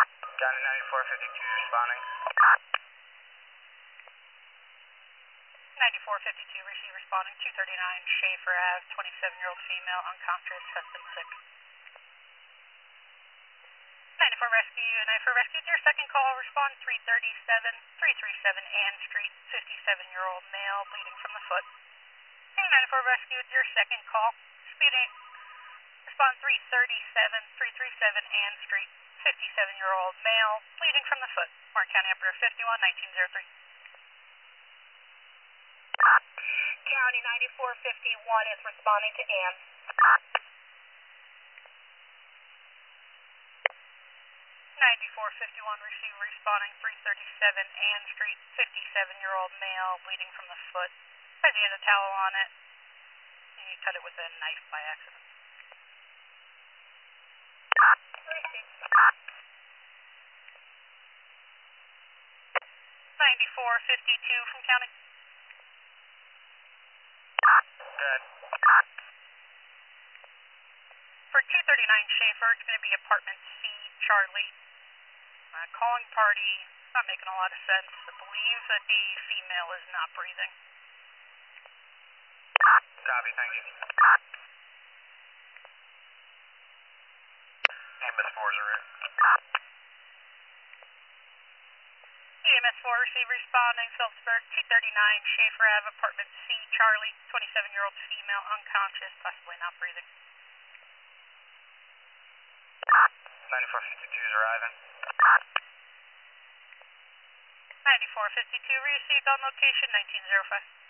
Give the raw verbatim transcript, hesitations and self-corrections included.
County ninety-four fifty-two responding. ninety-four fifty-two, receive responding two thirty-nine Schaefer Ave, twenty-seven-year-old female, unconscious, has been sick. ninety-four Rescue, ninety-four Rescue, your second call, respond three thirty-seven, three thirty-seven Ann Street, fifty-seven-year-old male, bleeding from the foot. ninety-four Rescue, your second call, speeding, respond three thirty-seven, three thirty-seven Ann Street, fifty-seven-year-old male, bleeding from the foot. Warren County Operator fifty-one, nineteen oh three. County ninety-four fifty-one is responding to Ann. ninety-four fifty-one, receive responding three thirty-seven Ann Street, fifty-seven-year-old male, bleeding from the foot. Has he has a towel on it, and you cut it with a knife by accident. ninety-four fifty-two from County. Good. For two thirty-nine Schaefer, it's going to be apartment C, Charlie. Uh, calling party, not making a lot of sense. I believe that the female is not breathing. Copy, thank you. A M S four is en route. E M S four, receive responding, Phillipsburg, two thirty-nine Schaefer Ave, apartment C, Charlie, twenty-seven-year-old female, unconscious, possibly not breathing. ninety-four fifty-two is arriving. ninety-four fifty-two, received on location, nineteen oh five.